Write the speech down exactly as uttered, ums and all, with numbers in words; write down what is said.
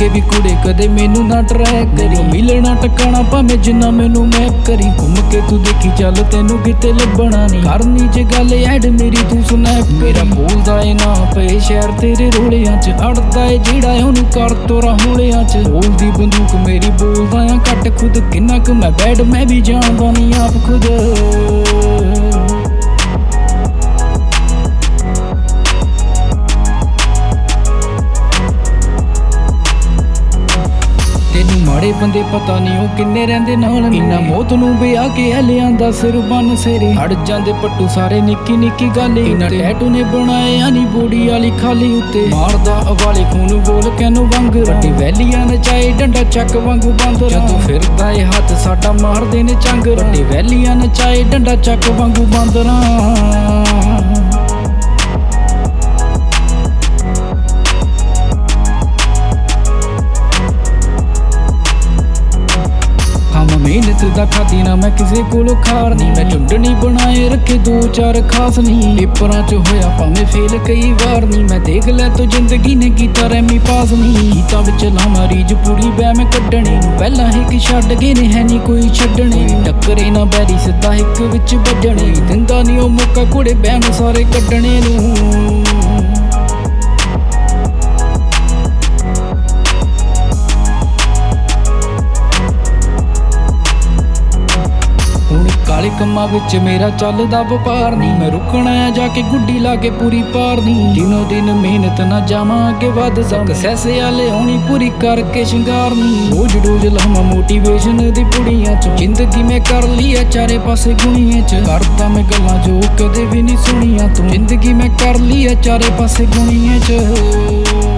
के भी कुड़े कदे मैनू ना ट्रैक करी, मिलना टकाना भावें जिन्ना मैनू मैप करी। घूम के तू देखी चल तेनू किते लभना नहीं, करनी च गल ऐड मेरी तू स्नैप। मेरा बोलदा ए ना पे शहर तेरे रोलियां च, अड़दा ए जेड़ा ओनू कर तोरा होलियां च। बोलदी बंदूक मेरी बोलदा आ घट खुद, किन्ना क मैं बैड मैं भी जानदा नहीं आप खुद। माड़े बंदे पता नहीं वो किन्ने रहिंदे नाल, इन्ना मौत नूं बिया के लियांदा सिर बन सिरे। अड़ जांदे पट्टू सारे निक्की निक्की गल, इन्ना टैटू ने बनाए आनी बॉडी वाली खाली उत्ते। मारदा अवाले खून बोल कैनू वंग, वड्डी वैलियां नचाए डंडा चक वांगू बंद। जदों फिरदा ए हत्थ साडा मारदे ने चंग, वड्डी वैलियां नचाए डंडा चक वांगू बंदरां। मेहनत दा खादी ना मैं किसे कोलों खार नहीं, मैं चुंडनी बनाए रखे दो चार खास नहीं। पेपरां च होया भावें फेल कई बार नहीं, मैं देख लै तो जिंदगी ने कीता रैमी पास नहीं। गीतां विच लावां रीज पूरी बै मैं कड्डणी, पहलां हिक छड्ड गए ने है नी कोई छड्डणे। टक्करे ना बैरी सिद्धा हिक विच वजणे, दिंदा नी ओ मौका कुड़े बैन सारे कड्डणे नूं। काले कम्मां विच मेरा चलदा वपार नहीं, मैं रुकना आ जाके गुड्डी ला के पूरी पार नहीं। दिनों दिन मेहनत ना जावां अगे वध, सक्सैस आले आउणी पूरी करके शिंगार नहीं। रोज रोज लावां मोटिवेशन दी पुड़ियां च, जिंदगी मैं कर ली है चारे पासे गुणियां च। करदा मैं गल्लां जो कदे भी नहीं सुनियां तूं, जिंदगी मैं कर ली है चारे पासे गुणियां च।